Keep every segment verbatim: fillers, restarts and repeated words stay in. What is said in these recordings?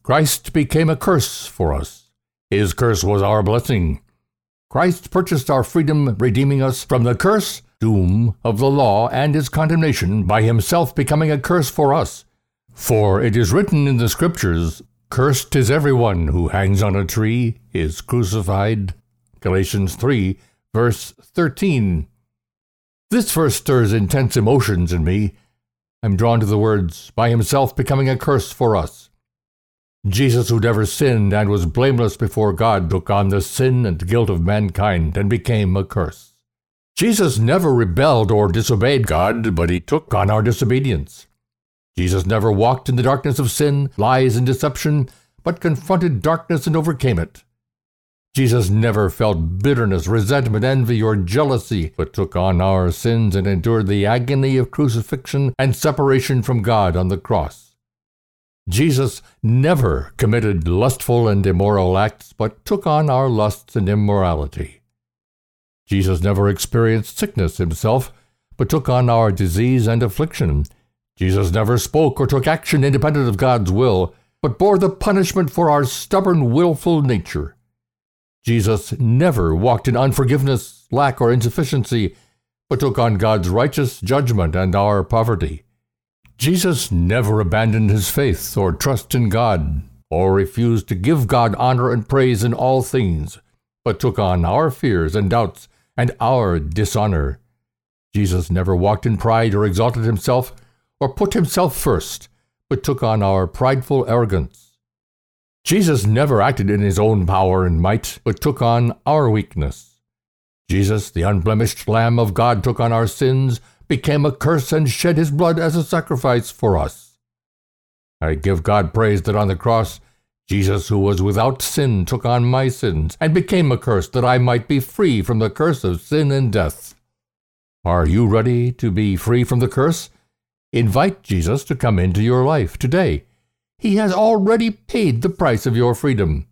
Christ became a curse for us. His curse was our blessing. Christ purchased our freedom, redeeming us from the curse, doom of the law and its condemnation by himself becoming a curse for us. For it is written in the Scriptures, "Cursed is everyone who hangs on a tree, is crucified." Galatians three, verse thirteen. This verse stirs intense emotions in me. I'm drawn to the words, by himself becoming a curse for us. Jesus, who never sinned and was blameless before God, took on the sin and guilt of mankind and became a curse. Jesus never rebelled or disobeyed God, but he took on our disobedience. Jesus never walked in the darkness of sin, lies, and deception, but confronted darkness and overcame it. Jesus never felt bitterness, resentment, envy, or jealousy, but took on our sins and endured the agony of crucifixion and separation from God on the cross. Jesus never committed lustful and immoral acts, but took on our lusts and immorality. Jesus never experienced sickness himself, but took on our disease and affliction. Jesus never spoke or took action independent of God's will, but bore the punishment for our stubborn, willful nature. Jesus never walked in unforgiveness, lack, or insufficiency, but took on God's righteous judgment and our poverty. Jesus never abandoned his faith or trust in God, or refused to give God honor and praise in all things, but took on our fears and doubts and our dishonor. Jesus never walked in pride or exalted himself or put himself first, but took on our prideful arrogance. Jesus never acted in his own power and might, but took on our weakness. Jesus, the unblemished Lamb of God, took on our sins, became a curse, and shed his blood as a sacrifice for us. I give God praise that on the cross, Jesus, who was without sin, took on my sins and became a curse that I might be free from the curse of sin and death. Are you ready to be free from the curse? Invite Jesus to come into your life today. He has already paid the price of your freedom.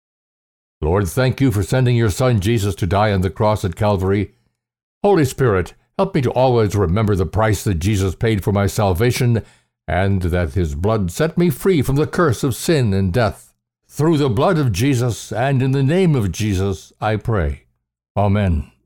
Lord, thank you for sending your Son Jesus to die on the cross at Calvary. Holy Spirit, help me to always remember the price that Jesus paid for my salvation, and that his blood set me free from the curse of sin and death. Through the blood of Jesus and in the name of Jesus, I pray. Amen.